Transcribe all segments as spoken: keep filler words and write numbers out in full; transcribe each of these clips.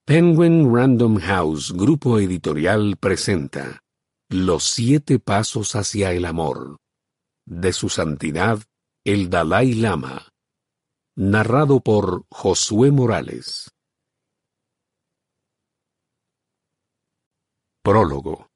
Penguin Random House Grupo Editorial presenta Los siete pasos hacia el amor, de Su Santidad el Dalai Lama, narrado por Josué Morales. Prólogo.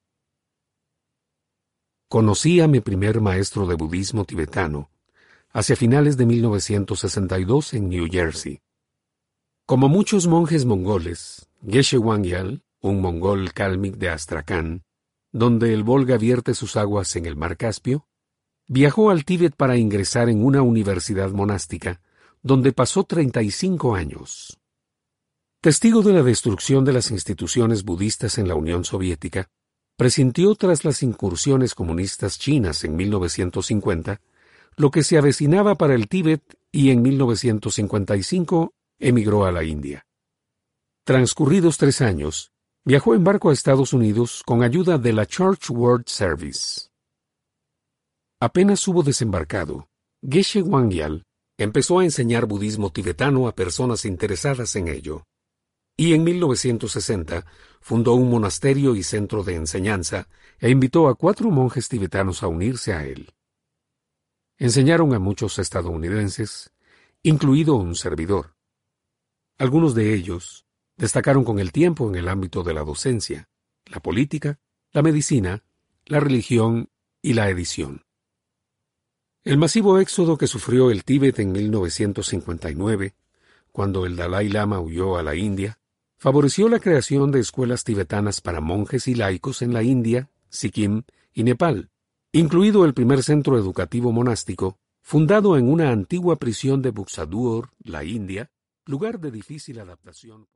Conocí a mi primer maestro de budismo tibetano hacia finales de mil novecientos sesenta y dos en New Jersey. Como muchos monjes mongoles, Geshe Wangyal, un mongol kálmik de Astracán, donde el Volga vierte sus aguas en el mar Caspio, viajó al Tíbet para ingresar en una universidad monástica, donde pasó treinta y cinco años. Testigo de la destrucción de las instituciones budistas en la Unión Soviética, presintió tras las incursiones comunistas chinas en mil novecientos cincuenta lo que se avecinaba para el Tíbet y en mil novecientos cincuenta y cinco emigró a la India. Transcurridos tres años, viajó en barco a Estados Unidos con ayuda de la Church World Service. Apenas hubo desembarcado, Geshe Wangyal empezó a enseñar budismo tibetano a personas interesadas en ello, y en mil novecientos sesenta fundó un monasterio y centro de enseñanza e invitó a cuatro monjes tibetanos a unirse a él. Enseñaron a muchos estadounidenses, incluido un servidor. Algunos de ellos destacaron con el tiempo en el ámbito de la docencia, la política, la medicina, la religión y la edición. El masivo éxodo que sufrió el Tíbet en mil novecientos cincuenta y nueve, cuando el Dalai Lama huyó a la India, favoreció la creación de escuelas tibetanas para monjes y laicos en la India, Sikkim y Nepal, incluido el primer centro educativo monástico, fundado en una antigua prisión de Buksadur, la India, lugar de difícil adaptación.